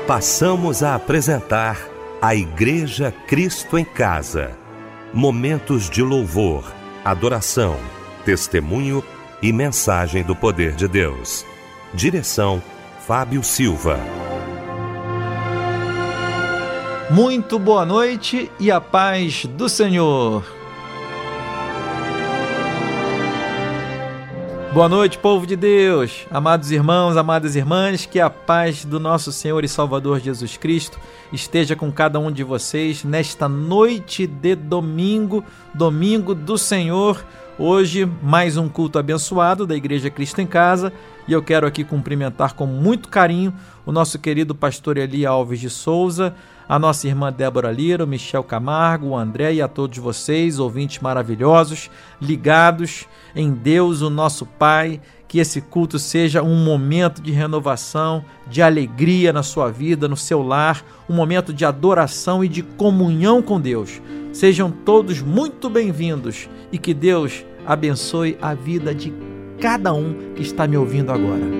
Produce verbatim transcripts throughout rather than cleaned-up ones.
Passamos a apresentar a Igreja Cristo em Casa. Momentos de louvor, adoração, testemunho e mensagem do poder de Deus. Direção, Fábio Silva. Muito boa noite e a paz do Senhor. Boa noite, povo de Deus, amados irmãos, amadas irmãs, que a paz do nosso Senhor e Salvador Jesus Cristo esteja com cada um de vocês nesta noite de domingo, domingo do Senhor. Hoje, mais um culto abençoado da Igreja Cristo em Casa, e eu quero aqui cumprimentar com muito carinho o nosso querido pastor Eli Alves de Souza, a nossa irmã Débora Lira, o Michel Camargo, o André e a todos vocês, ouvintes maravilhosos, ligados em Deus, o nosso Pai. Que esse culto seja um momento de renovação, de alegria na sua vida, no seu lar, um momento de adoração e de comunhão com Deus. Sejam todos muito bem-vindos e que Deus abençoe a vida de cada um que está me ouvindo agora.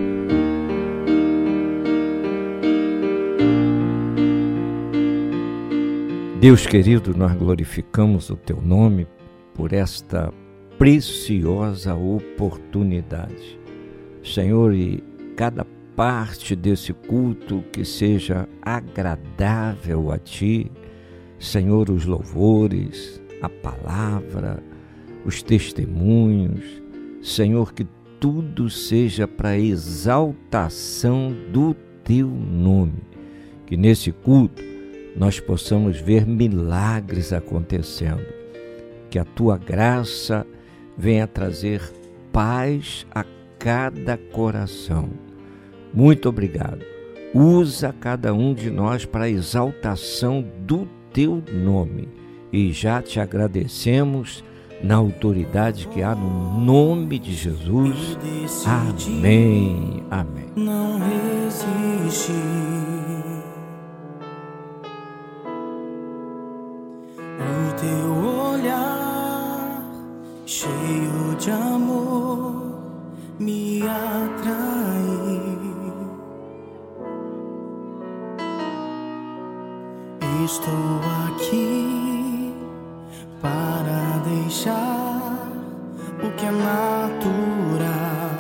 Deus querido, nós glorificamos o Teu nome por esta preciosa oportunidade. Senhor, e cada parte desse culto que seja agradável a Ti, Senhor, os louvores, a palavra, os testemunhos, Senhor, que tudo seja para exaltação do Teu nome, que nesse culto nós possamos ver milagres acontecendo, que a Tua graça venha trazer paz a cada coração. Muito obrigado. Usa cada um de nós para a exaltação do Teu nome e já Te agradecemos na autoridade que há no nome de Jesus. Amém. Amém. Não resiste. O Teu olhar cheio de amor me atrai. Estou aqui para deixar o que é natural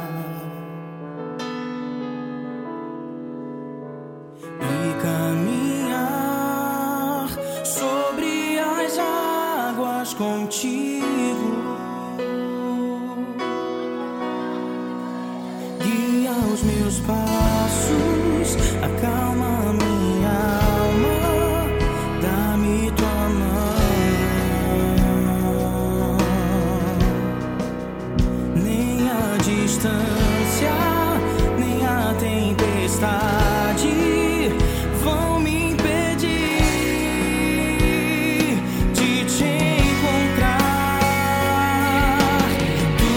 e caminhar sobre as águas contigo. Guia os meus passos, acalma minha alma, dá-me tua mão. Nem a distância, nem a tempestade vão me impedir de te encontrar. Tu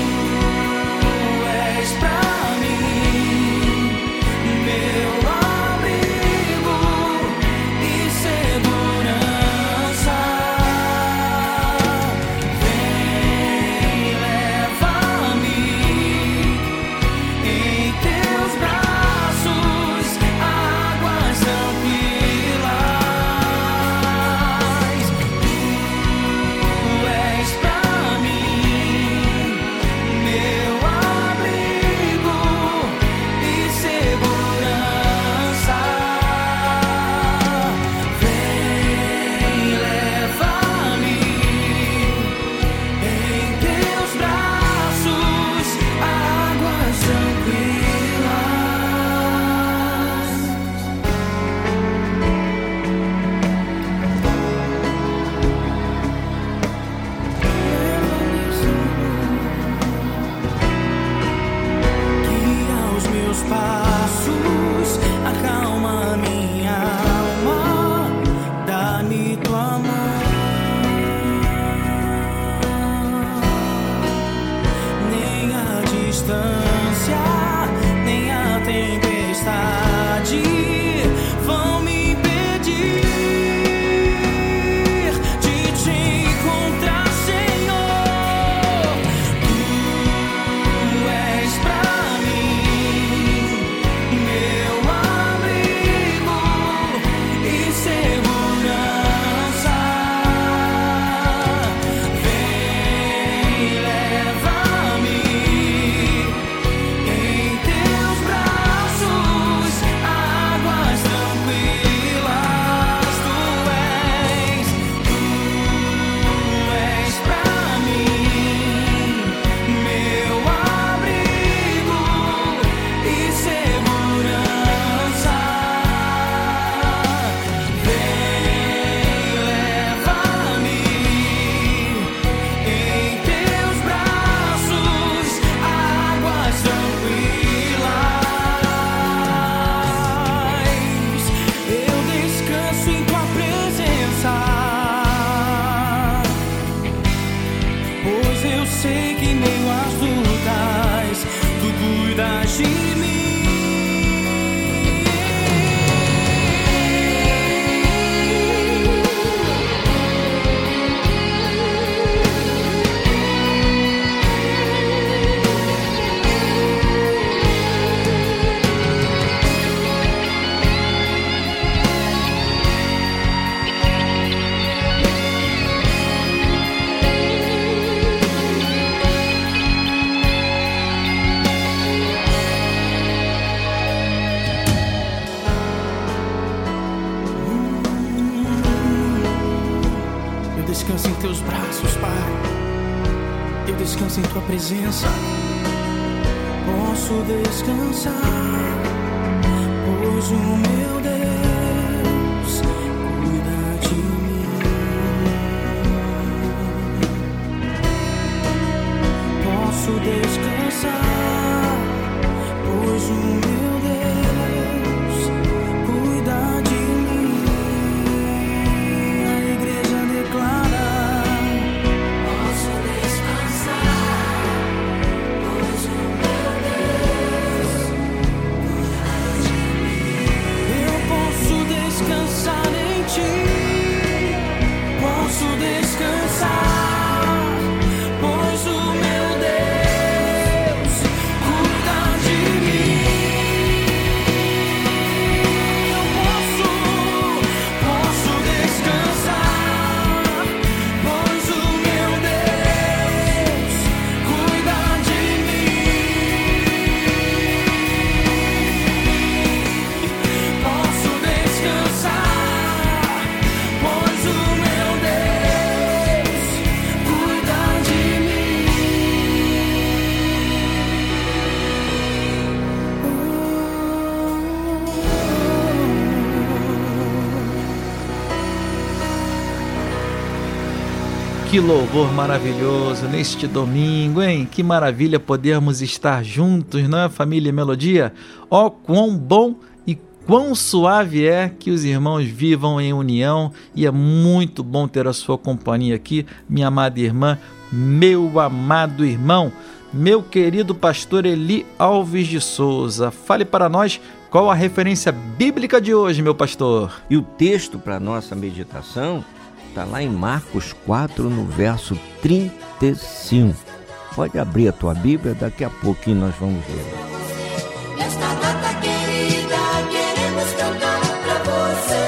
és pra mim meu abrigo e segurança. Vem, leva-me em teus braços, águas tranquilas. Tu és pra mim meu abrigo e segurança. Vem, leva-me em teus braços, águas tranquilas. Guia os meus passos, acalma minha alma, dá-me tua mão. Nem a distância, nem a tempestade vão me impedir de te encontrar, Senhor. Tu és pra mim meu abrigo em tua presença posso descansar, pois o meu Deus cuida de mim. Posso descansar, pois o meu Deus cuida de mim. A igreja declara: posso descansar, pois o meu Deus cuida de mim. Eu posso descansar em ti, posso descansar, pois o meu Deus cuida de mim. Eu posso, posso descansar, pois o meu Deus cuida de mim. Posso descansar, pois o meu Deus cuida de mim. Que louvor maravilhoso neste domingo, hein? Que maravilha podermos estar juntos, não é, família Melodia? Ó, quão bom e quão suave é que os irmãos vivam em união, e é muito bom ter a sua companhia aqui, minha amada irmã, meu amado irmão, meu querido pastor Eli Alves de Souza. Fale para nós qual a referência bíblica de hoje, meu pastor. E o texto para nossa meditação está lá em Marcos quatro, no verso trinta e cinco. Pode abrir a tua Bíblia, daqui a pouquinho nós vamos ver. Nesta data querida, queremos cantar pra você.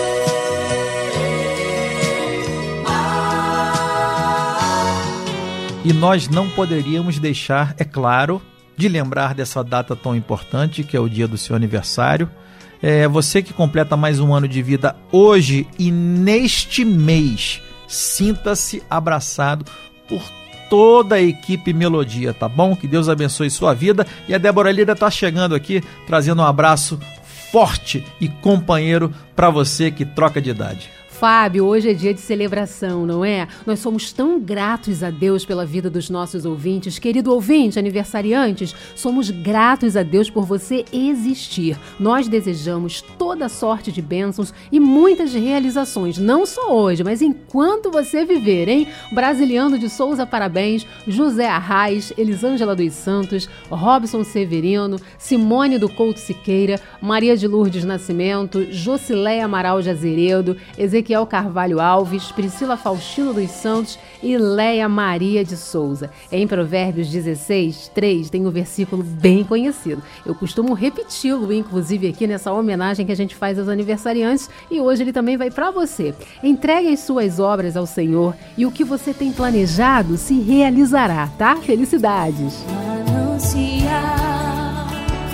Ah, E nós não poderíamos deixar, é claro, de lembrar dessa data tão importante, que é o dia do seu aniversário. É, você que completa mais um ano de vida hoje e neste mês, sinta-se abraçado por toda a equipe Melodia, tá bom? Que Deus abençoe sua vida. E a Débora Lira está chegando aqui, trazendo um abraço forte e companheiro para você que troca de idade. Fábio, hoje é dia de celebração, não é? Nós somos tão gratos a Deus pela vida dos nossos ouvintes. Querido ouvinte, aniversariantes, somos gratos a Deus por você existir. Nós desejamos toda sorte de bênçãos e muitas realizações, não só hoje, mas enquanto você viver, hein? Brasiliano de Souza, parabéns. José Arraes, Elisângela dos Santos, Robson Severino, Simone do Couto Siqueira, Maria de Lourdes Nascimento, Josileia Amaral de Azeredo, Ezequiel Carvalho Alves, Priscila Faustino dos Santos e Leia Maria de Souza. Em Provérbios dezesseis, três, tem um versículo bem conhecido. Eu costumo repeti-lo, inclusive, aqui nessa homenagem que a gente faz aos aniversariantes, e hoje ele também vai para você. Entregue as suas obras ao Senhor e o que você tem planejado se realizará, tá? Felicidades! manancial,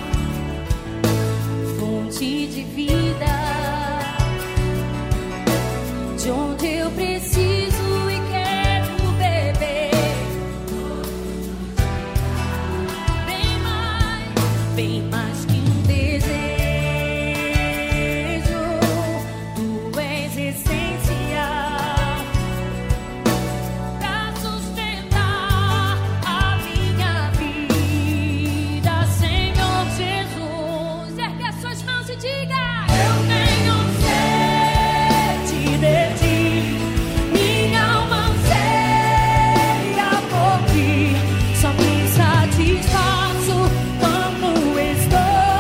fonte de vida, de onde eu preciso e quero beber. Bem mais, bem mais que um desejo, tu és essencial pra sustentar a minha vida, Senhor Jesus. Ergue as suas mãos e diga: eu tenho sede de ti, minha alma anseia por ti, só me satisfaço quando estou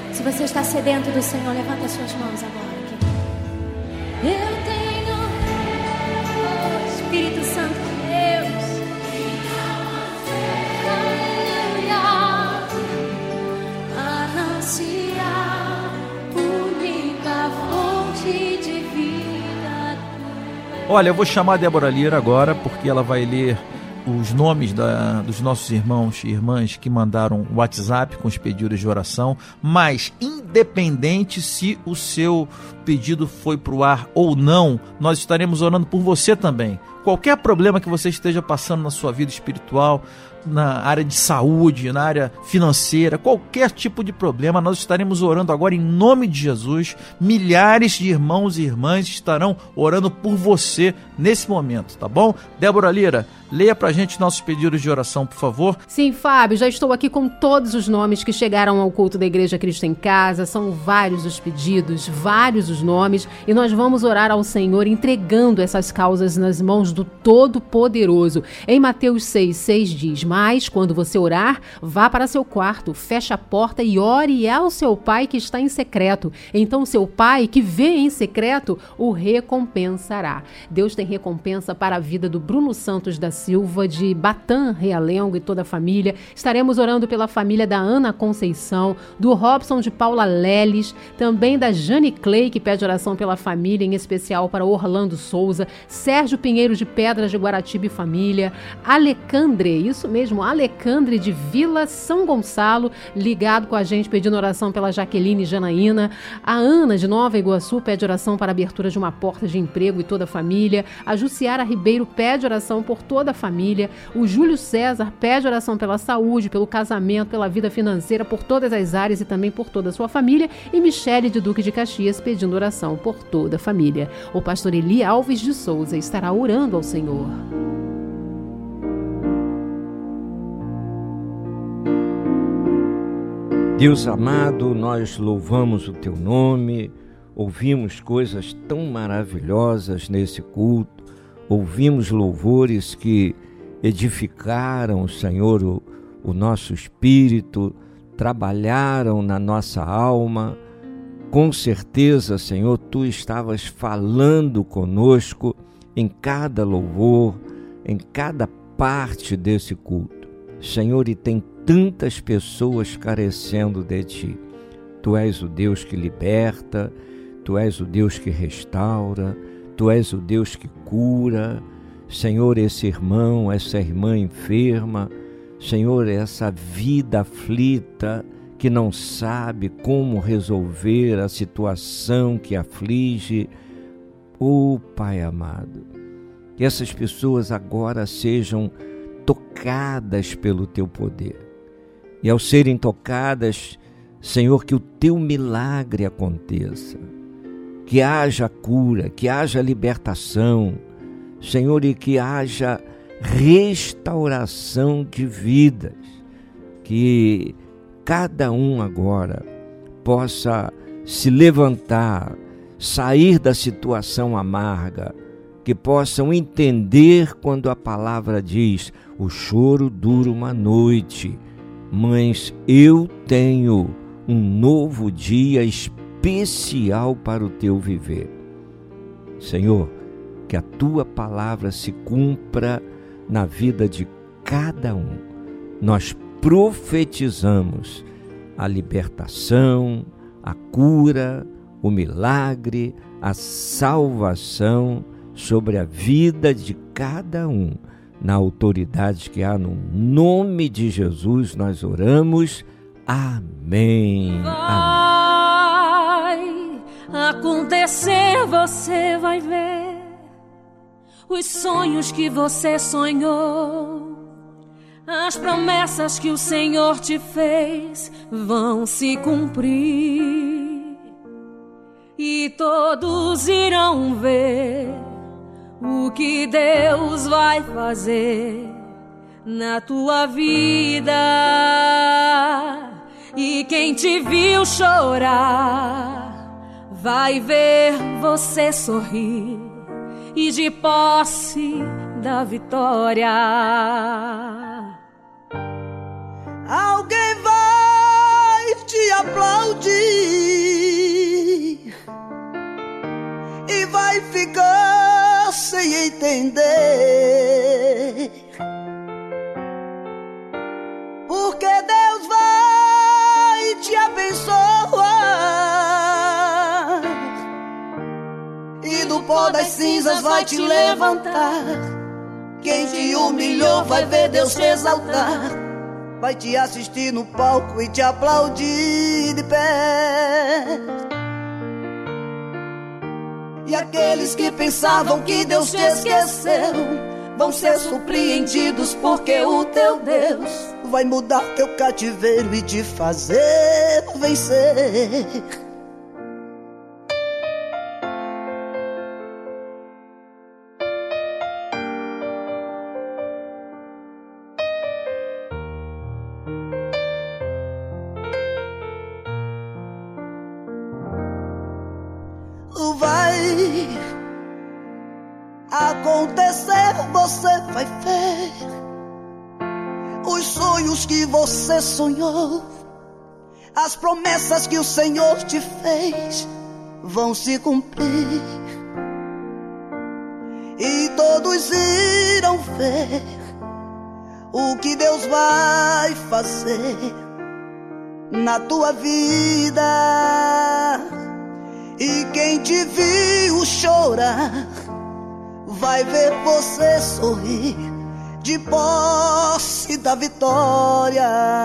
Se você está sedento do Senhor, levanta as suas mãos agora. Aqui. Eu tenho, oh, Espírito Santo de Deus, aleluia, anunciar única fonte de vida. Olha, eu vou chamar a Débora Lira agora, porque ela vai ler os nomes da, dos nossos irmãos e irmãs que mandaram o WhatsApp com os pedidos de oração, mas independente se o seu pedido foi para o ar ou não, nós estaremos orando por você também. Qualquer problema que você esteja passando na sua vida espiritual, na área de saúde, na área financeira, qualquer tipo de problema, nós estaremos orando agora em nome de Jesus. Milhares de irmãos e irmãs estarão orando por você nesse momento, tá bom? Débora Lira, leia pra gente nossos pedidos de oração, por favor. Sim, Fábio, já estou aqui com todos os nomes que chegaram ao culto da Igreja Cristo em Casa. São vários os pedidos, vários os nomes, e nós vamos orar ao Senhor entregando essas causas nas mãos do Todo-Poderoso. Em Mateus seis, seis diz: mas quando você orar, vá para seu quarto, feche a porta e ore ao seu pai que está em secreto. Então seu pai que vê em secreto o recompensará. Deus tem recompensa para a vida do Bruno Santos da Silva, de Batã, Realengo e toda a família. Estaremos orando pela família da Ana Conceição, do Robson de Paula Leles, também da Jane Clay, que pede oração pela família, em especial para Orlando Souza, Sérgio Pinheiro de Pedras de Guaratiba e família, Alecandre, isso mesmo, Alecandre de Vila São Gonçalo, ligado com a gente, pedindo oração pela Jaqueline Janaína. A Ana de Nova Iguaçu pede oração para a abertura de uma porta de emprego e toda a família. A Jussiara Ribeiro pede oração por toda a família. O Júlio César pede oração pela saúde, pelo casamento, pela vida financeira, por todas as áreas e também por toda a sua família. E Michele de Duque de Caxias pedindo oração por toda a família. O pastor Eli Alves de Souza estará orando ao Senhor. Deus amado, nós louvamos o Teu nome, ouvimos coisas tão maravilhosas nesse culto, ouvimos louvores que edificaram, Senhor, o, o nosso espírito, trabalharam na nossa alma. Com certeza, Senhor, Tu estavas falando conosco em cada louvor, em cada parte desse culto. Senhor, e tem tantas pessoas carecendo de Ti. Tu és o Deus que liberta, Tu és o Deus que restaura, Tu és o Deus que cura. Senhor, esse irmão, essa irmã enferma, Senhor, essa vida aflita que não sabe como resolver a situação que aflige. Oh, Pai amado, que essas pessoas agora sejam tocadas pelo Teu poder. E ao serem tocadas, Senhor, que o Teu milagre aconteça, que haja cura, que haja libertação, Senhor, e que haja restauração de vidas, que cada um agora possa se levantar, sair da situação amarga, que possam entender quando a palavra diz: o choro dura uma noite, mas eu tenho um novo dia especial para o teu viver. Senhor, que a Tua palavra se cumpra na vida de cada um. Nós profetizamos a libertação, a cura, o milagre, a salvação sobre a vida de cada um. Na autoridade que há no nome de Jesus, nós oramos. Amém. Vai acontecer, você vai ver os sonhos que você sonhou, as promessas que o Senhor te fez vão se cumprir e todos irão ver o que Deus vai fazer na tua vida. E quem te viu chorar vai ver você sorrir e de posse da vitória. Alguém vai te aplaudir pó das cinzas vai te levantar. Quem te humilhou vai ver Deus te exaltar. Vai te assistir no palco e te aplaudir de pé. E aqueles que pensavam que Deus te esqueceu vão ser surpreendidos, porque o teu Deus vai mudar teu cativeiro e te fazer vencer. Vai acontecer, você vai ver. Os sonhos que você sonhou, as promessas que o Senhor te fez vão se cumprir. E todos irão ver o que Deus vai fazer na tua vida. E quem te viu chorar vai ver você sorrir de posse da vitória.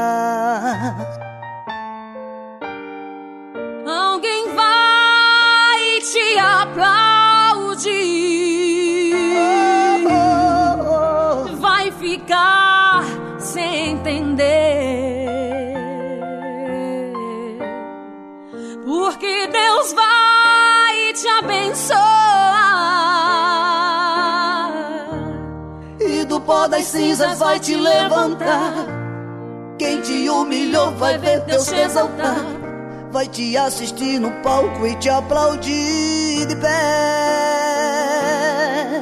Alguém vai te aplaudir, oh, oh, oh. Vai ficar sem entender, porque Deus vai te abençoar. E do pó das cinzas vai te levantar. Quem te humilhou vai ver Deus te exaltar. Vai te assistir no palco e te aplaudir de pé.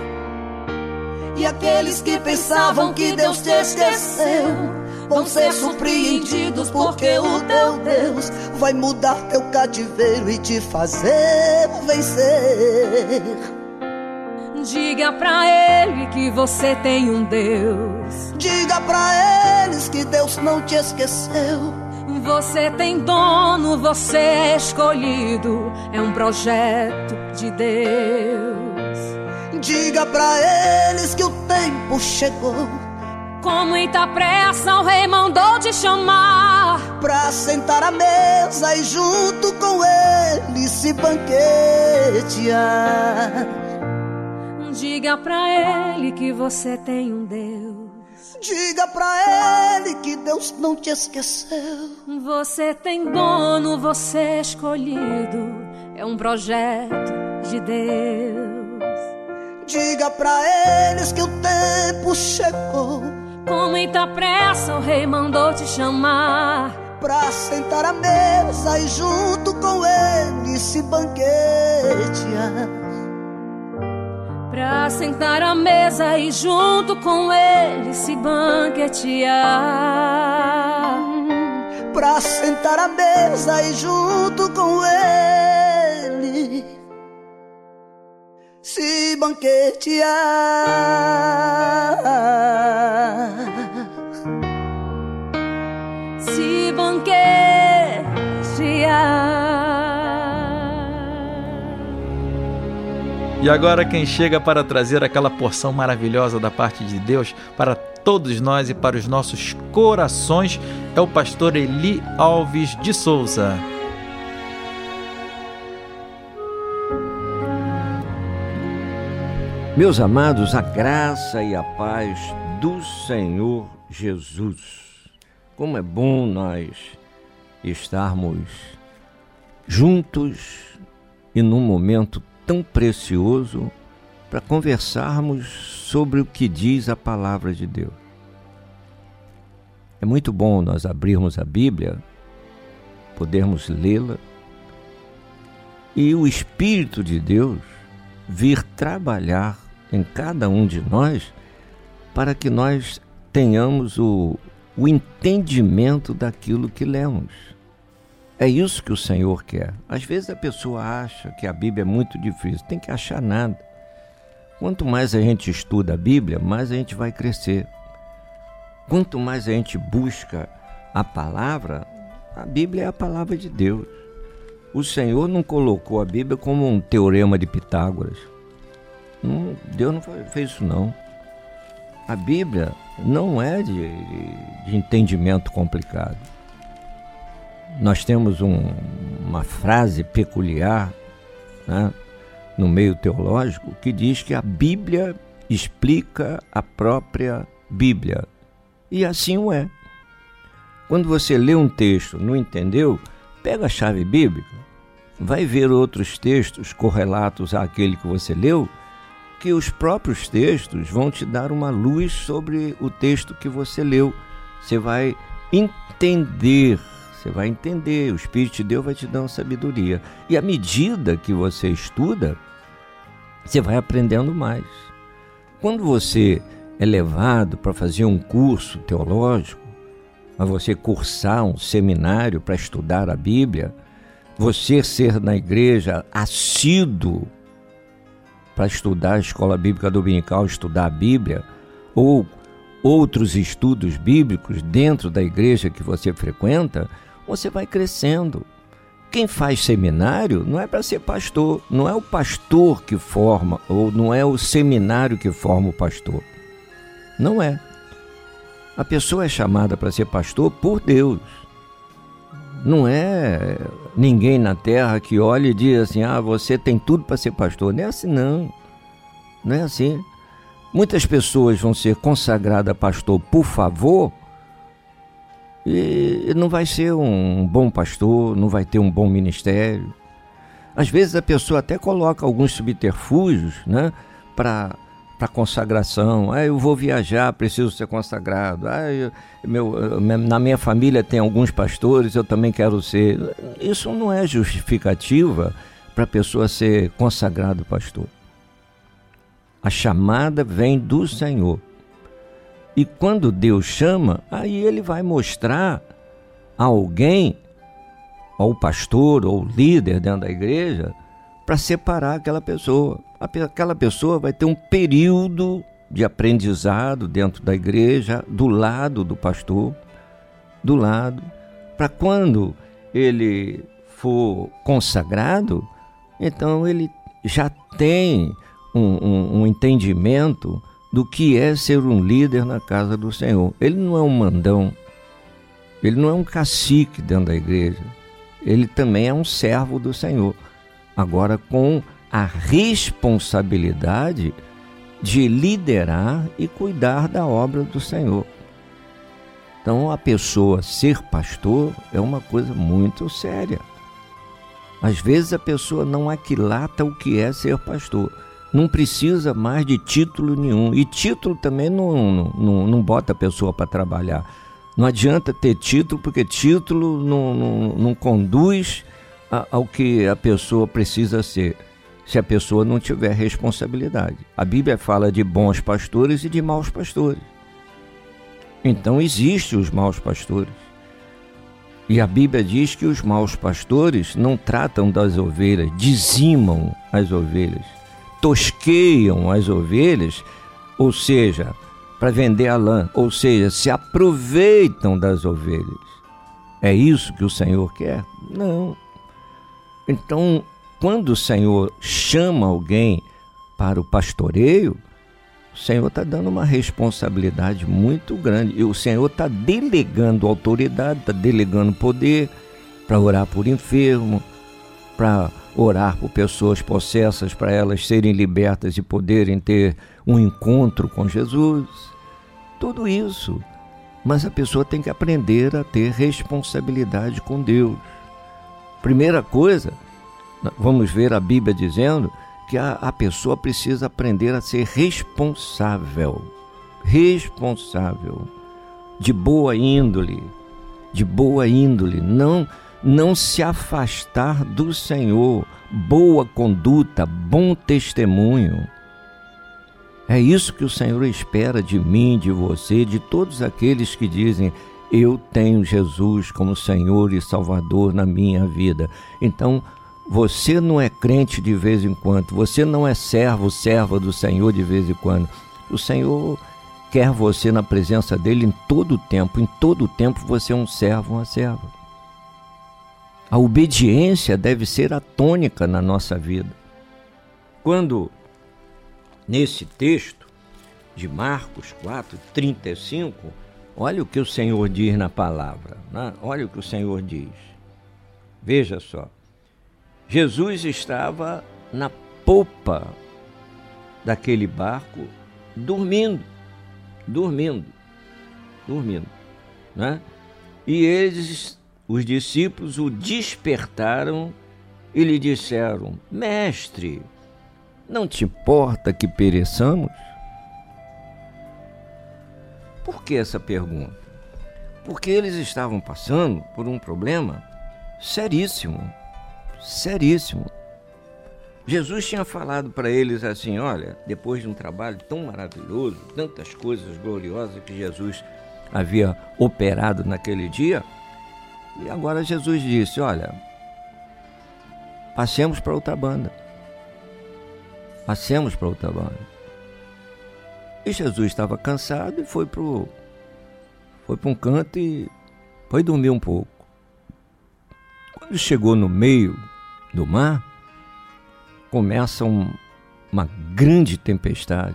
E aqueles que pensavam que Deus te esqueceu vão ser surpreendidos, porque o teu Deus vai mudar teu cativeiro e te fazer vencer. Diga pra ele que você tem um Deus. Diga pra eles que Deus não te esqueceu. Você tem dono, você é escolhido, é um projeto de Deus. Diga pra eles que o tempo chegou. Com muita pressa o rei mandou te chamar pra sentar à mesa e junto com ele se banquetear. Diga pra ele que você tem um Deus. Diga pra ele que Deus não te esqueceu. Você tem dono, você é escolhido, é um projeto de Deus. Diga pra eles que o tempo chegou. Com muita pressa o rei mandou te chamar pra sentar à mesa e junto com ele se banquetear. Pra sentar à mesa e junto com ele se banquetear. Pra sentar à mesa e junto com ele se banquetear. Se banquetear. E agora quem chega para trazer aquela porção maravilhosa da parte de Deus para todos nós e para os nossos corações é o pastor Eli Alves de Souza. Meus amados, a graça e a paz do Senhor Jesus. Como é bom nós estarmos juntos e num momento tão precioso para conversarmos sobre o que diz a palavra de Deus. É muito bom nós abrirmos a Bíblia, podermos lê-la e o Espírito de Deus vir trabalhar em cada um de nós para que nós tenhamos o, o entendimento daquilo que lemos. É isso que o Senhor quer. Às vezes a pessoa acha que a Bíblia é muito difícil. Tem que achar nada. Quanto mais a gente estuda a Bíblia, mais a gente vai crescer. Quanto mais a gente busca a palavra, a Bíblia é a palavra de Deus. O Senhor não colocou a Bíblia como um teorema de Pitágoras. Não, Deus não fez isso, não. A Bíblia não é de, de entendimento complicado. Nós temos um, uma frase peculiar, né, no meio teológico, que diz que a Bíblia explica a própria Bíblia. E assim o é. Quando você lê um texto, não entendeu, pega a chave bíblica, vai ver outros textos correlatos àquele que você leu, que os próprios textos vão te dar uma luz sobre o texto que você leu. Você vai entender, você vai entender, o Espírito de Deus vai te dar uma sabedoria. E à medida que você estuda, você vai aprendendo mais. Quando você é levado para fazer um curso teológico, a você cursar um seminário para estudar a Bíblia, você ser na igreja assíduo para estudar a escola bíblica dominical, estudar a Bíblia, ou outros estudos bíblicos dentro da igreja que você frequenta, você vai crescendo. Quem faz seminário não é para ser pastor, não é o pastor que forma, ou não é o seminário que forma o pastor. Não é. A pessoa é chamada para ser pastor por Deus. Não é ninguém na terra que olha e diz assim, ah, você tem tudo para ser pastor. Não é assim, não. Não é assim. Muitas pessoas vão ser consagradas a pastor por favor e não vai ser um bom pastor, não vai ter um bom ministério. Às vezes a pessoa até coloca alguns subterfúgios, né, para para consagração. Ah, eu vou viajar, preciso ser consagrado. Ah, eu, meu, na minha família tem alguns pastores, eu também quero ser. Isso não é justificativa para a pessoa ser consagrado pastor. A chamada vem do Senhor. E quando Deus chama, aí Ele vai mostrar a alguém, ao pastor ou líder dentro da igreja, para separar aquela pessoa. Aquela pessoa vai ter um período de aprendizado dentro da igreja, do lado do pastor, do lado, para quando ele for consagrado, então ele já tem um, um, um entendimento do que é ser um líder na casa do Senhor. Ele não é um mandão, ele não é um cacique dentro da igreja, ele também é um servo do Senhor, agora com a responsabilidade de liderar e cuidar da obra do Senhor. Então, a pessoa ser pastor é uma coisa muito séria. Às vezes a pessoa não aquilata o que é ser pastor. Não precisa mais de título nenhum. E título também não, não, não bota a pessoa para trabalhar. Não adianta ter título, porque título não, não, não conduz a, ao que a pessoa precisa ser, se a pessoa não tiver responsabilidade. A Bíblia fala de bons pastores e de maus pastores. Então existem os maus pastores. E a Bíblia diz que os maus pastores não tratam das ovelhas, dizimam as ovelhas, tosqueiam as ovelhas, ou seja, para vender a lã, ou seja, se aproveitam das ovelhas. É isso que o Senhor quer? Não. Então, quando o Senhor chama alguém para o pastoreio, o Senhor está dando uma responsabilidade muito grande. E o Senhor está delegando autoridade, está delegando poder para orar por enfermo, para orar por pessoas possessas, para elas serem libertas e poderem ter um encontro com Jesus. Tudo isso. Mas a pessoa tem que aprender a ter responsabilidade com Deus. Primeira coisa, vamos ver a Bíblia dizendo que a, a pessoa precisa aprender a ser responsável, responsável, de boa índole, de boa índole, não, não se afastar do Senhor, boa conduta, bom testemunho. É isso que o Senhor espera de mim, de você, de todos aqueles que dizem, eu tenho Jesus como Senhor e Salvador na minha vida. Então, você não é crente de vez em quando, você não é servo, serva do Senhor de vez em quando. O Senhor quer você na presença dele em todo o tempo, em todo o tempo você é um servo, uma serva. A obediência deve ser a tônica na nossa vida. Quando, nesse texto de Marcos quatro, trinta e cinco, olha o que o Senhor diz na palavra, né? Olha o que o Senhor diz. Veja só. Jesus estava na popa daquele barco, dormindo, dormindo, dormindo, né? E eles, os discípulos, o despertaram e lhe disseram: Mestre, não te importa que pereçamos? Por que essa pergunta? Porque eles estavam passando por um problema seríssimo, seríssimo. Jesus tinha falado para eles assim: olha, depois de um trabalho tão maravilhoso, tantas coisas gloriosas que Jesus havia operado naquele dia, e agora Jesus disse: olha, passemos para outra banda, passemos para outra banda. E Jesus estava cansado e foi para foi para um canto e foi dormir um pouco. Quando chegou no meio do mar, começa um, uma grande tempestade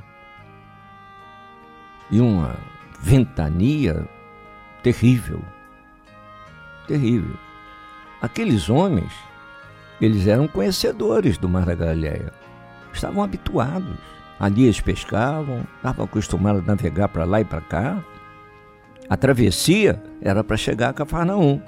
e uma ventania terrível, terrível. Aqueles homens, eles eram conhecedores do Mar da Galileia, estavam habituados. Ali eles pescavam, estavam acostumados a navegar para lá e para cá. A travessia era para chegar a Cafarnaum.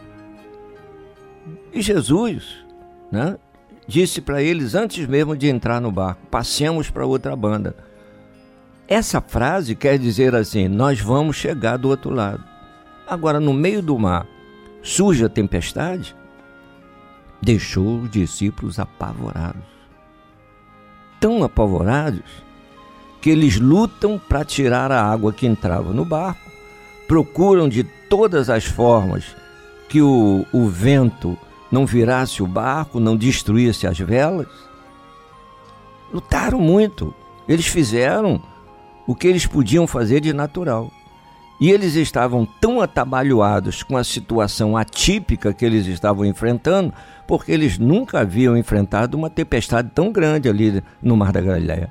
E Jesus, né, disse para eles, antes mesmo de entrar no barco: passemos para outra banda. Essa frase quer dizer assim: nós vamos chegar do outro lado. Agora, no meio do mar, surge a tempestade, deixou os discípulos apavorados. Tão apavorados que eles lutam para tirar a água que entrava no barco, procuram de todas as formas que o, o vento não virasse o barco, não destruísse as velas. Lutaram muito. Eles fizeram o que eles podiam fazer de natural. E eles estavam tão atabalhoados com a situação atípica que eles estavam enfrentando, porque eles nunca haviam enfrentado uma tempestade tão grande ali no Mar da Galileia,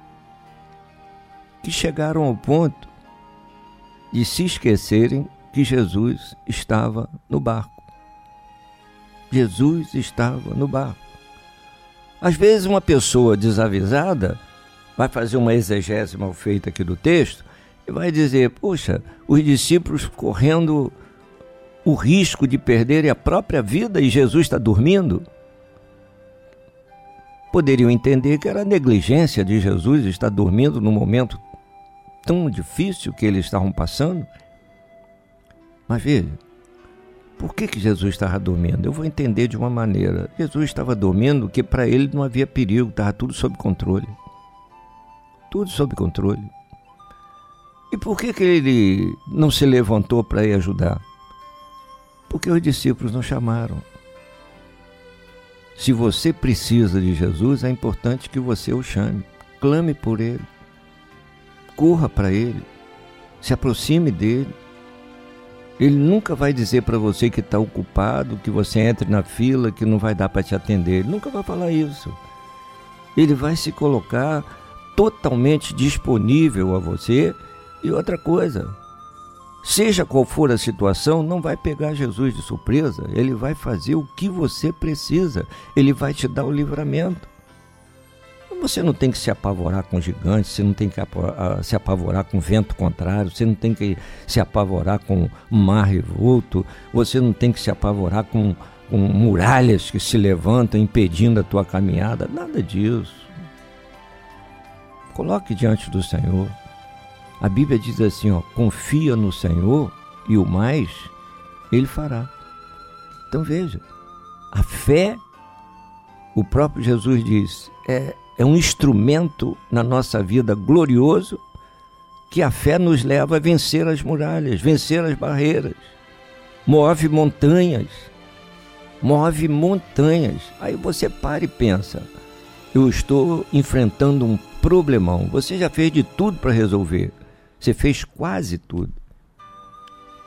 que chegaram ao ponto de se esquecerem que Jesus estava no barco. Jesus estava no barco. Às vezes uma pessoa desavisada vai fazer uma exegese mal feita aqui do texto e vai dizer: poxa, os discípulos correndo o risco de perderem a própria vida e Jesus está dormindo. Poderiam entender que era a negligência de Jesus estar dormindo no momento tão difícil que eles estavam passando. Mas veja, por que que Jesus estava dormindo? Eu vou entender de uma maneira. Jesus estava dormindo porque para ele não havia perigo, estava tudo sob controle. Tudo sob controle. E por que que ele não se levantou para ir ajudar? Porque os discípulos não chamaram. Se você precisa de Jesus, é importante que você o chame. Clame por ele. Corra para ele. Se aproxime dele. Ele nunca vai dizer para você que está ocupado, que você entre na fila, que não vai dar para te atender. Ele nunca vai falar isso. Ele vai se colocar totalmente disponível a você. E outra coisa, seja qual for a situação, não vai pegar Jesus de surpresa. Ele vai fazer o que você precisa. Ele vai te dar o livramento. Você não tem que se apavorar com gigantes, você não tem que se apavorar com vento contrário, você não tem que se apavorar com mar revolto, você não tem que se apavorar com, com muralhas que se levantam impedindo a tua caminhada. Nada disso. Coloque diante do Senhor. A Bíblia diz assim, ó, confia no Senhor e o mais Ele fará. Então veja, a fé, o próprio Jesus diz, é, é um instrumento na nossa vida glorioso, que a fé nos leva a vencer as muralhas, vencer as barreiras, move montanhas, move montanhas. Aí você para e pensa, eu estou enfrentando um problemão. Você já fez de tudo para resolver. Você fez quase tudo.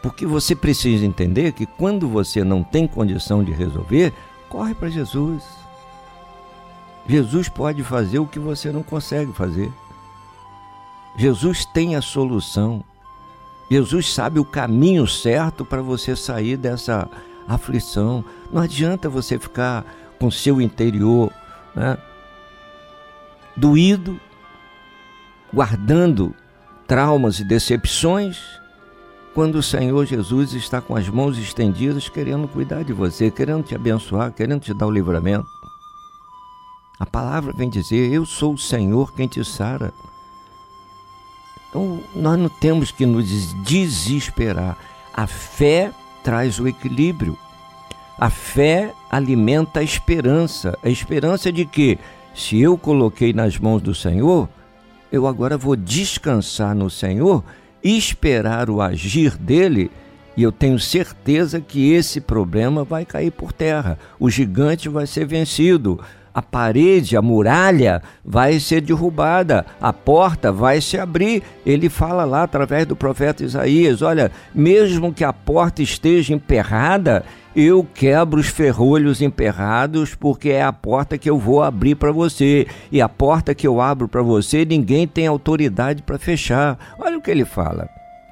Porque você precisa entender que quando você não tem condição de resolver, corre para Jesus. Jesus pode fazer o que você não consegue fazer. Jesus tem a solução. Jesus sabe o caminho certo para você sair dessa aflição. Não adianta você ficar com seu interior, né, doído, guardando traumas e decepções, quando o Senhor Jesus está com as mãos estendidas, querendo cuidar de você, querendo te abençoar, querendo te dar o livramento. A palavra vem dizer: eu sou o Senhor quem te sara. Então, nós não temos que nos desesperar. A fé traz o equilíbrio. A fé alimenta a esperança. A esperança de que, se eu coloquei nas mãos do Senhor, eu agora vou descansar no Senhor e esperar o agir dele, e eu tenho certeza que esse problema vai cair por terra. O gigante vai ser vencido. A parede, a muralha vai ser derrubada, a porta vai se abrir. Ele fala lá através do profeta Isaías: olha, mesmo que a porta esteja emperrada, eu quebro os ferrolhos emperrados, porque é a porta que eu vou abrir para você. E a porta que eu abro para você, ninguém tem autoridade para fechar. Olha o que ele fala.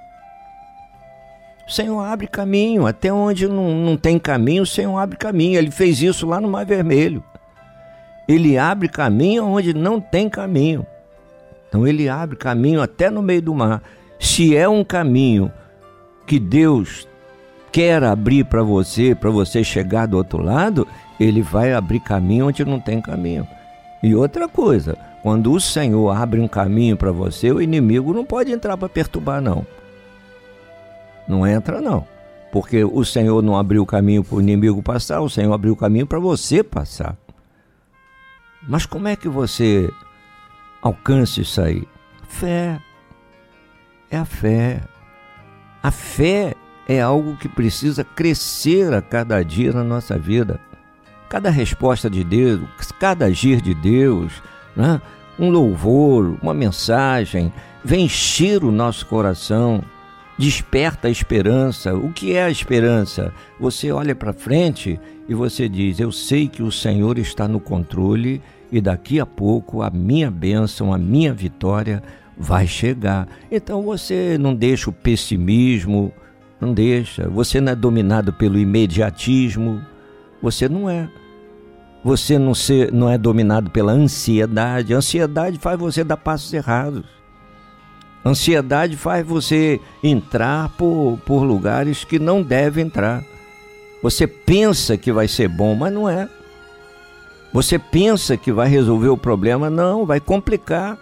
O Senhor abre caminho, até onde não, não tem caminho, o Senhor abre caminho. Ele fez isso lá no Mar Vermelho. Ele abre caminho onde não tem caminho. Então ele abre caminho até no meio do mar. Se é um caminho que Deus quer abrir para você, para você chegar do outro lado, ele vai abrir caminho onde não tem caminho. E outra coisa, quando o Senhor abre um caminho para você, o inimigo não pode entrar para perturbar, não. Não entra, não. Porque o Senhor não abriu o caminho para o inimigo passar, o Senhor abriu o caminho para você passar. Mas como é que você alcança isso aí? Fé. É a fé. A fé é algo que precisa crescer a cada dia na nossa vida. Cada resposta de Deus, cada agir de Deus, né? Um louvor, uma mensagem, vem encher o nosso coração, desperta a esperança. O que é a esperança? Você olha para frente e você diz: eu sei que o Senhor está no controle e daqui a pouco a minha bênção, a minha vitória vai chegar. Então você não deixa o pessimismo, não deixa. Você não é dominado pelo imediatismo, você não é. Você não, ser, não é dominado pela ansiedade. A ansiedade faz você dar passos errados. A ansiedade faz você entrar por, por lugares que não deve entrar. Você pensa que vai ser bom, mas não é. Você pensa que vai resolver o problema, não, vai complicar.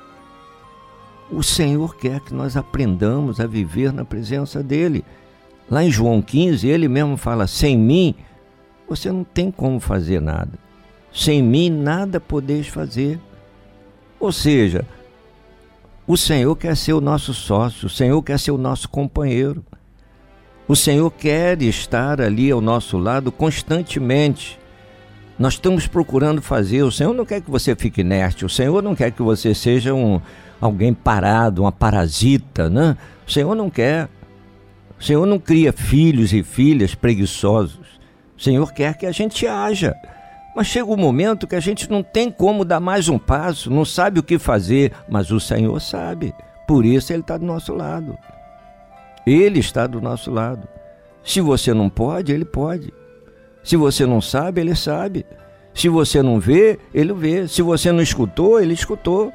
O Senhor quer que nós aprendamos a viver na presença dEle. Lá em João quinze, Ele mesmo fala: sem mim, você não tem como fazer nada. Sem mim, nada podeis fazer. Ou seja, o Senhor quer ser o nosso sócio, o Senhor quer ser o nosso companheiro. O Senhor quer estar ali ao nosso lado constantemente. Nós estamos procurando fazer. O Senhor não quer que você fique inerte. O Senhor não quer que você seja um, alguém parado, uma parasita, né? O Senhor não quer. O Senhor não cria filhos e filhas preguiçosos. O Senhor quer que a gente haja. Mas chega um momento que a gente não tem como dar mais um passo, não sabe o que fazer, mas o Senhor sabe. Por isso Ele está do nosso lado. Ele está do nosso lado. Se você não pode, Ele pode. Se você não sabe, Ele sabe. Se você não vê, Ele vê. Se você não escutou, Ele escutou.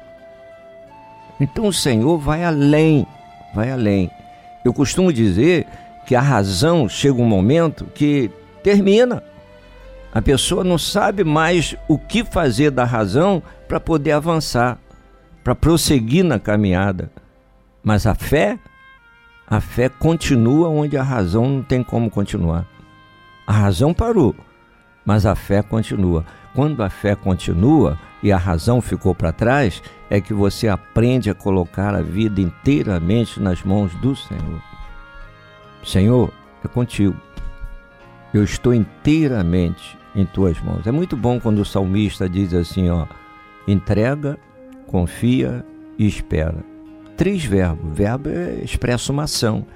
Então o Senhor vai além, vai além. Eu costumo dizer que a razão chega um momento que termina. A pessoa não sabe mais o que fazer da razão para poder avançar, para prosseguir na caminhada. Mas a fé, a fé continua onde a razão não tem como continuar. A razão parou, mas a fé continua. Quando a fé continua e a razão ficou para trás, é que você aprende a colocar a vida inteiramente nas mãos do Senhor. Senhor, é contigo. Eu estou inteiramente em tuas mãos. É muito bom quando o salmista diz assim, ó: entrega, confia e espera. Três verbos. Verbo é, expressa uma ação.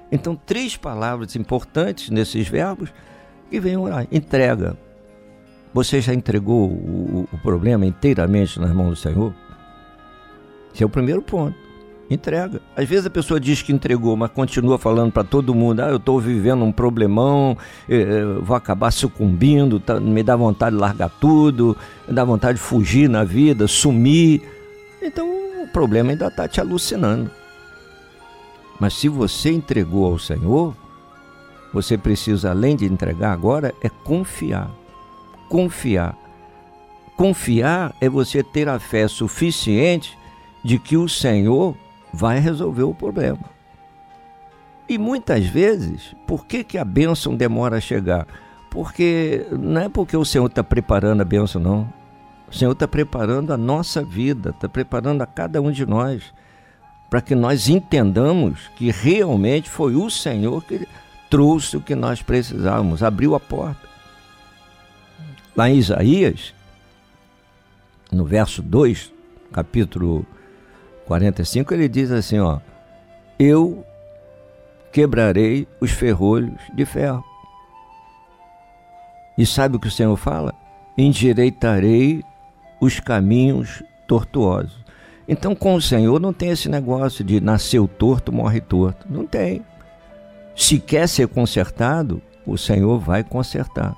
Então, três palavras importantes nesses verbos que vem orar. Entrega. Você já entregou o, o problema inteiramente nas mãos do Senhor? Esse é o primeiro ponto. Entrega. Às vezes a pessoa diz que entregou, mas continua falando para todo mundo: ah, eu estou vivendo um problemão, eu vou acabar sucumbindo, tá, me dá vontade de largar tudo, me dá vontade de fugir na vida, sumir. Então o problema ainda está te alucinando. Mas se você entregou ao Senhor, você precisa, além de entregar agora, é confiar. Confiar. Confiar é você ter a fé suficiente de que o Senhor vai resolver o problema. E muitas vezes, por que, que a bênção demora a chegar? Porque não é porque o Senhor está preparando a bênção, não. O Senhor está preparando a nossa vida, está preparando a cada um de nós, para que nós entendamos que realmente foi o Senhor que trouxe o que nós precisávamos, abriu a porta. Lá em Isaías, no verso dois, capítulo quarenta e cinco, ele diz assim, ó: eu quebrarei os ferrolhos de ferro. E sabe o que o Senhor fala? Endireitarei os caminhos tortuosos. Então, com o Senhor não tem esse negócio de nasceu torto, morre torto. Não tem. Se quer ser consertado, o Senhor vai consertar.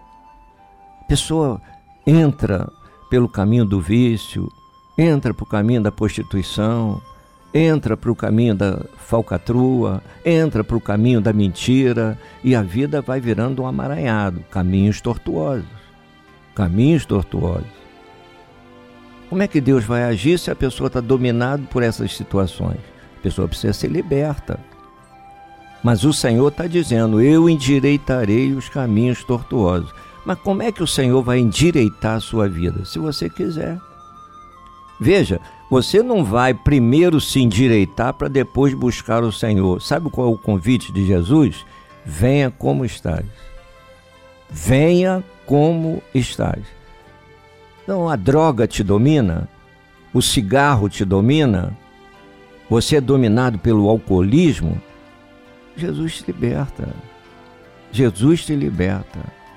A pessoa entra pelo caminho do vício, entra para o caminho da prostituição, entra para o caminho da falcatrua, entra para o caminho da mentira, e a vida vai virando um amaranhado, caminhos tortuosos, caminhos tortuosos. Como é que Deus vai agir se a pessoa está dominada por essas situações? A pessoa precisa ser liberta. Mas o Senhor está dizendo: eu endireitarei os caminhos tortuosos. Mas como é que o Senhor vai endireitar a sua vida? Se você quiser. Veja, você não vai primeiro se endireitar para depois buscar o Senhor. Sabe qual é o convite de Jesus? Venha como estás. Venha como estás. Então a droga te domina, o cigarro te domina, você é dominado pelo alcoolismo. Jesus te liberta. Jesus te liberta.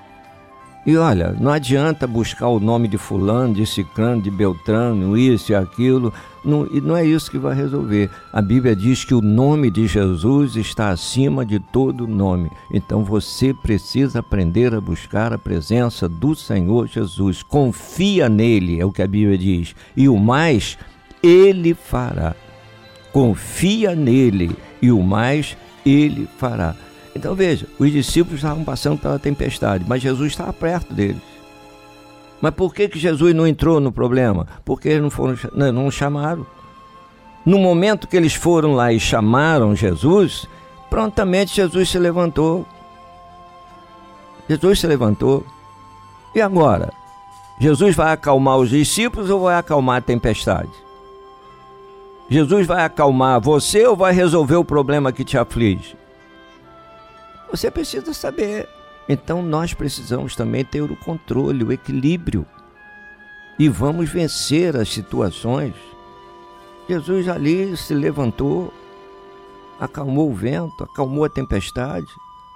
E olha, não adianta buscar o nome de fulano, de ciclano, de beltrano, isso e aquilo, não, e não é isso que vai resolver. A Bíblia diz que o nome de Jesus está acima de todo nome. Então você precisa aprender a buscar a presença do Senhor Jesus. Confia nele, é o que a Bíblia diz, e o mais ele fará. Confia nele, e o mais ele fará. Então veja, os discípulos estavam passando pela tempestade, mas Jesus estava perto deles. Mas por que que Jesus não entrou no problema? Porque eles não foram, não, não chamaram. No momento que eles foram lá e chamaram Jesus, prontamente Jesus se levantou. Jesus se levantou. E agora? Jesus vai acalmar os discípulos ou vai acalmar a tempestade? Jesus vai acalmar você ou vai resolver o problema que te aflige? Você precisa saber. Então nós precisamos também ter o controle, o equilíbrio. E vamos vencer as situações. Jesus ali se levantou, acalmou o vento, acalmou a tempestade.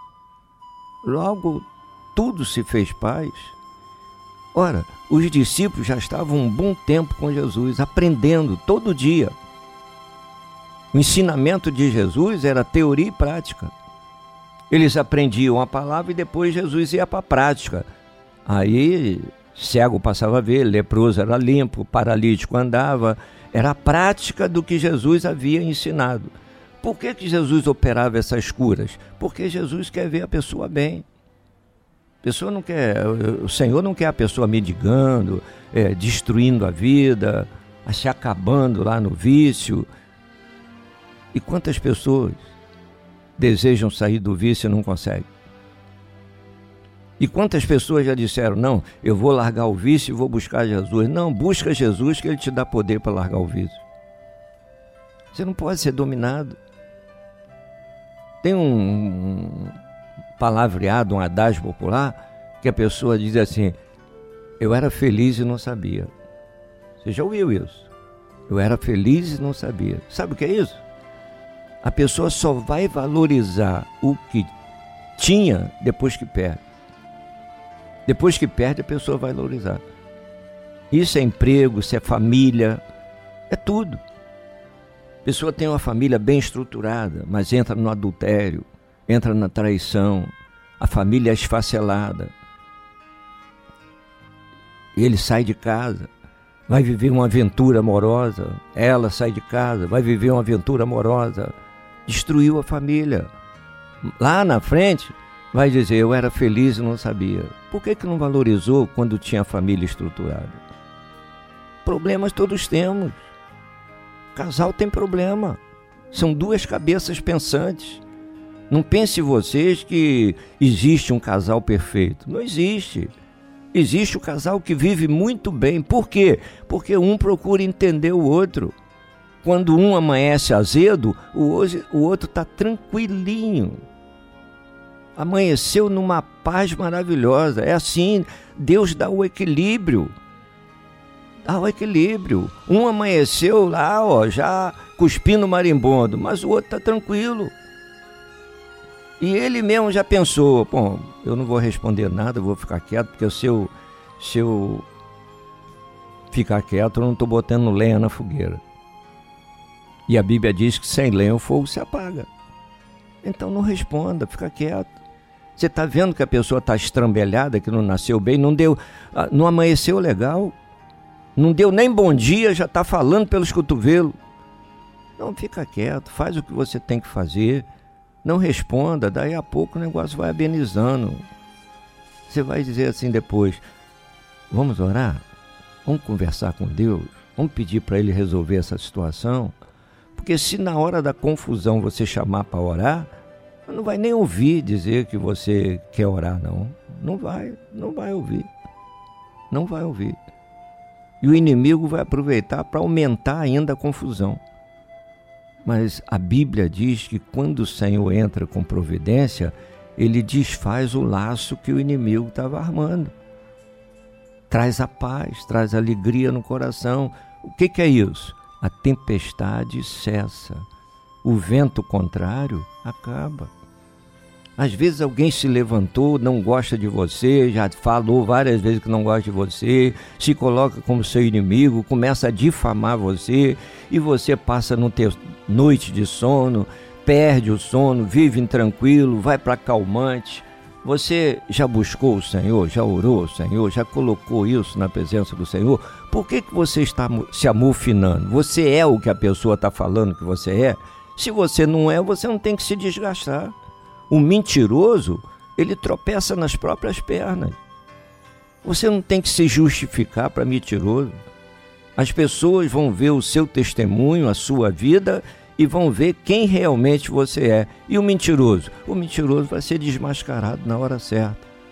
Logo, tudo se fez paz. Ora, os discípulos já estavam um bom tempo com Jesus, aprendendo todo dia. O ensinamento de Jesus era teoria e prática. Eles aprendiam a palavra e depois Jesus ia para a prática. Aí, cego passava a ver, leproso era limpo, paralítico andava. Era a prática do que Jesus havia ensinado. Por que que Jesus operava essas curas? Porque Jesus quer ver a pessoa bem. A pessoa não quer, o Senhor não quer a pessoa mendigando, é, destruindo a vida, se acabando lá no vício. E quantas pessoas desejam sair do vício e não conseguem? E quantas pessoas já disseram: não, eu vou largar o vício e vou buscar Jesus. Não, busca Jesus que Ele te dá poder para largar o vício. Você não pode ser dominado. Tem um palavreado, um adágio popular, que a pessoa diz assim: eu era feliz e não sabia. Você já ouviu isso? Eu era feliz e não sabia. Sabe o que é isso? A pessoa só vai valorizar o que tinha depois que perde. Depois que perde, a pessoa vai valorizar. Isso é emprego, isso é família, é tudo. A pessoa tem uma família bem estruturada, mas entra no adultério, entra na traição, a família é esfacelada. Ele sai de casa, vai viver uma aventura amorosa, ela sai de casa, vai viver uma aventura amorosa, destruiu a família. Lá na frente, vai dizer, eu era feliz e não sabia. Por que que não valorizou quando tinha a família estruturada? Problemas todos temos. Casal tem problema. São duas cabeças pensantes. Não pense vocês que existe um casal perfeito. Não existe. Existe o casal que vive muito bem. Por quê? Porque um procura entender o outro. Quando um amanhece azedo, o outro está tranquilinho. Amanheceu numa paz maravilhosa. É assim, Deus dá o equilíbrio. Dá o equilíbrio. Um amanheceu lá, ó, já cuspindo marimbondo, mas o outro está tranquilo. E ele mesmo já pensou, bom, eu não vou responder nada, eu vou ficar quieto, porque se eu, se eu ficar quieto, eu não estou botando lenha na fogueira. E a Bíblia diz que sem lenha o fogo se apaga. Então não responda, fica quieto. Você está vendo que a pessoa está estrambelhada, que não nasceu bem, não deu, não amanheceu legal, não deu nem bom dia, já está falando pelos cotovelos. Não, fica quieto, faz o que você tem que fazer, não responda, daí a pouco o negócio vai amenizando. Você vai dizer assim depois, vamos orar? Vamos conversar com Deus? Vamos pedir para Ele resolver essa situação? Porque se na hora da confusão você chamar para orar, não vai nem ouvir dizer que você quer orar, não. Não vai, não vai ouvir. Não vai ouvir. E o inimigo vai aproveitar para aumentar ainda a confusão. Mas a Bíblia diz que quando o Senhor entra com providência, Ele desfaz o laço que o inimigo estava armando. Traz a paz, traz alegria no coração. O que que é isso? A tempestade cessa. O vento contrário acaba. Às vezes alguém se levantou, não gosta de você, já falou várias vezes que não gosta de você, se coloca como seu inimigo, começa a difamar você, e você passa a não ter noite de sono, perde o sono, vive intranquilo, vai para calmante. Você já buscou o Senhor, já orou o Senhor, já colocou isso na presença do Senhor? Por que que você está se amofinando? Você é o que a pessoa está falando que você é? Se você não é, você não tem que se desgastar. O mentiroso, ele tropeça nas próprias pernas. Você não tem que se justificar para mentiroso. As pessoas vão ver o seu testemunho, a sua vida, e vão ver quem realmente você é. E o mentiroso? O mentiroso vai ser desmascarado na hora certa.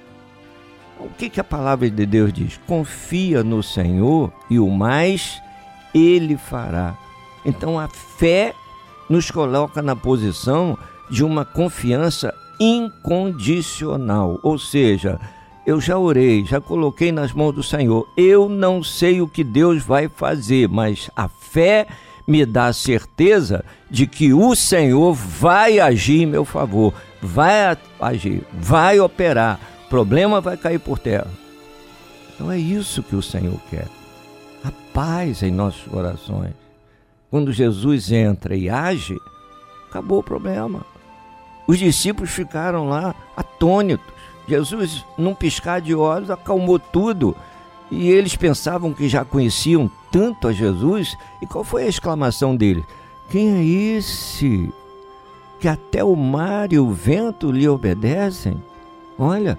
O que que a palavra de Deus diz? Confia no Senhor e o mais Ele fará. Então a fé nos coloca na posição de uma confiança incondicional. Ou seja, eu já orei, já coloquei nas mãos do Senhor. Eu não sei o que Deus vai fazer, mas a fé me dá a certeza de que o Senhor vai agir em meu favor, vai agir, vai operar, o problema vai cair por terra. Então é isso que o Senhor quer, a paz em nossos corações. Quando Jesus entra e age, acabou o problema. Os discípulos ficaram lá atônitos. Jesus, num piscar de olhos, acalmou tudo. E eles pensavam que já conheciam tanto a Jesus. E qual foi a exclamação deles? Quem é esse que até o mar e o vento lhe obedecem? Olha,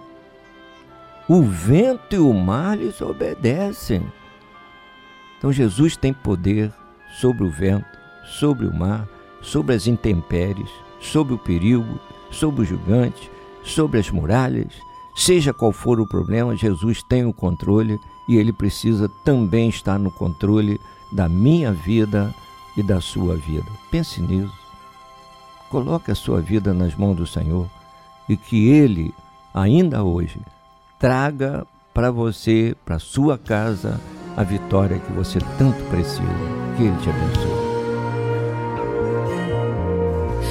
o vento e o mar lhes obedecem. Então Jesus tem poder sobre o vento, sobre o mar, sobre as intempéries, sobre o perigo, sobre o gigante, sobre as muralhas. Seja qual for o problema, Jesus tem o controle e Ele precisa também estar no controle da minha vida e da sua vida. Pense nisso. Coloque a sua vida nas mãos do Senhor e que Ele, ainda hoje, traga para você, para sua casa, a vitória que você tanto precisa. Que Ele te abençoe.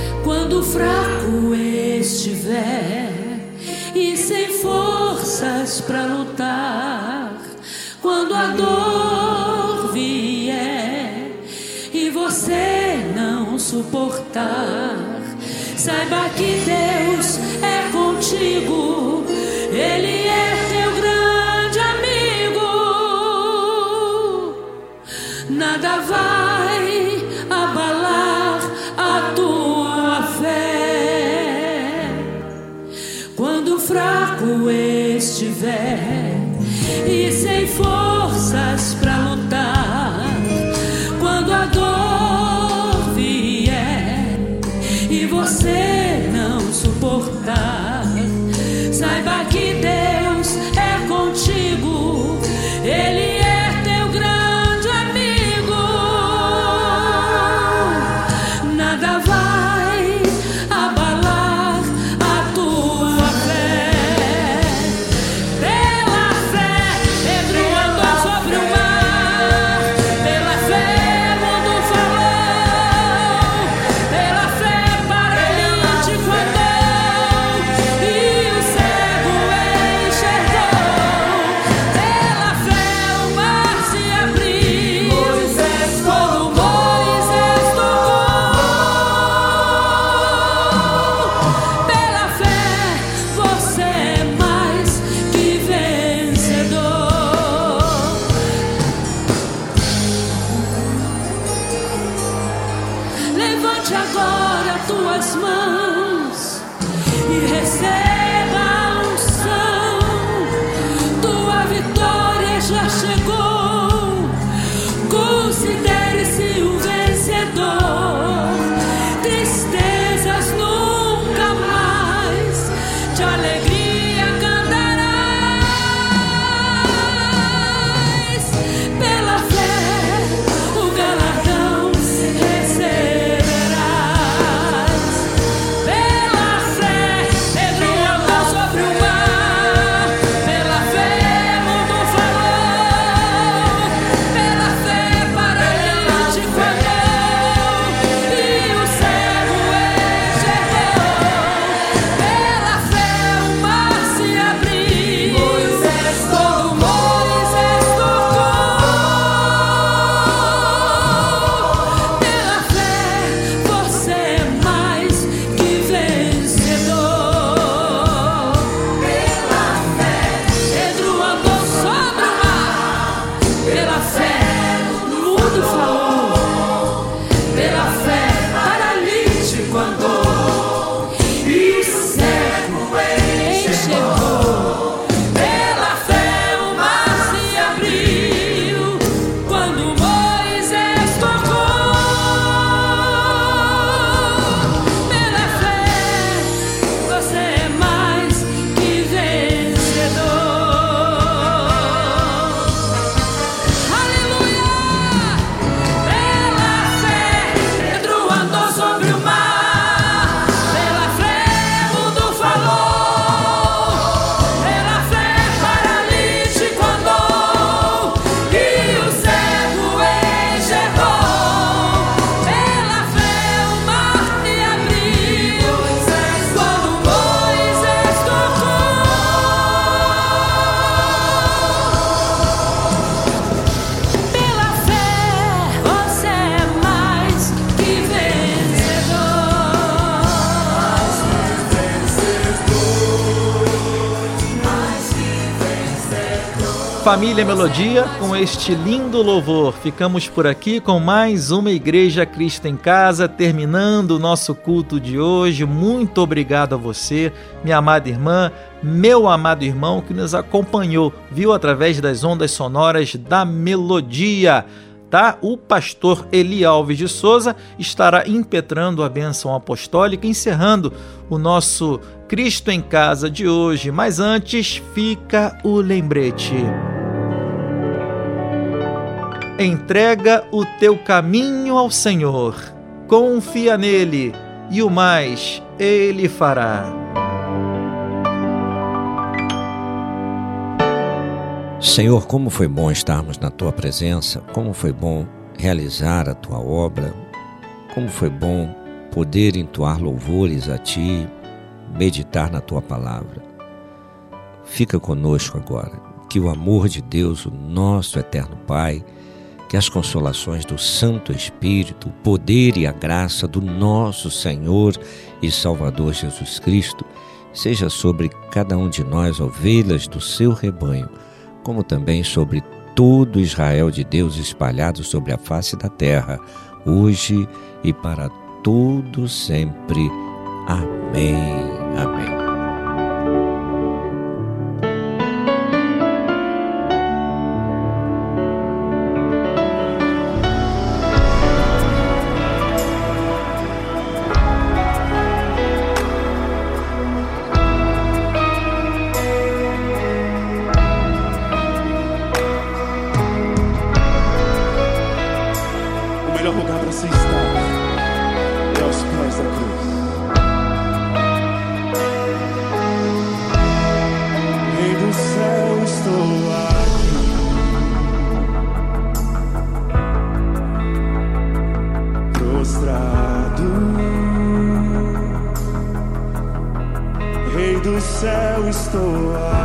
Quando fraco estiver e sem forças para lutar, quando a dor vier e você não suportar, saiba que Deus é contigo, Ele é teu grande amigo. Nada vai abalar a tua fé. Quando fraco estiver e sem forças para lutar, quando a dor vier e você não suportar, saiba que Deus é contigo, Ele é teu grande amigo. Nada vai abalar a tua fé. Pela fé, Pedro andou sobre o mar. Pela fé, mundo falou. Pela fé, paralítico andou e o cego enxergou. Pela fé, o mar se abriu. Quando Moisés tocou. Pela fé, você é mais que vencedor. Levante agora tuas mãos e receba a unção. Tua vitória já chegou. Considere-se um vencedor. Tristezas nunca mais, de alegria cantarás. Pela fé, o galardão receberás. Pela fé, Pedro andou sobre o mar. Pela fé, mundo falou. Pela fé, paralítico andou e o cego enxergou. Pela fé, o mar se abriu. Quando Moisés tocou. Pela fé, você é mais que vencedor. Pela fé, Pedro andou sobre o mar. Pela fé, o mundo falou. Pela fé, paralítico andou e o cego enxergou. Pela fé, o mar se abriu quando Moisés tocou. Pela fé, você é mais que vencedor. Aleluia! Pela fé, Pedro andou sobre o mar. Pela fé, mundo falou. Pela fé, paralítico andou e o cego enxergou. Pela fé, o mar se abriu quando Moisés tocou. Pela fé, você é mais que vencedor. Família Melodia, com este lindo louvor, ficamos por aqui com mais uma Igreja Cristo em Casa, terminando o nosso culto de hoje. Muito obrigado a você, minha amada irmã, meu amado irmão que nos acompanhou, viu, através das ondas sonoras da Melodia. Tá? O pastor Eli Alves de Souza estará impetrando a bênção apostólica, encerrando o nosso Cristo em Casa de hoje. Mas antes, fica o lembrete. Entrega o teu caminho ao Senhor, confia nele e o mais ele fará. Senhor, como foi bom estarmos na Tua presença, como foi bom realizar a Tua obra, como foi bom poder entoar louvores a Ti, meditar na Tua palavra. Fica conosco agora, que o amor de Deus, o nosso eterno Pai, que as consolações do Santo Espírito, o poder e a graça do nosso Senhor e Salvador Jesus Cristo, seja sobre cada um de nós, ovelhas do seu rebanho, como também sobre todo Israel de Deus espalhado sobre a face da terra, hoje e para todo sempre. Amém. Amém. Rei do céu, estou aqui.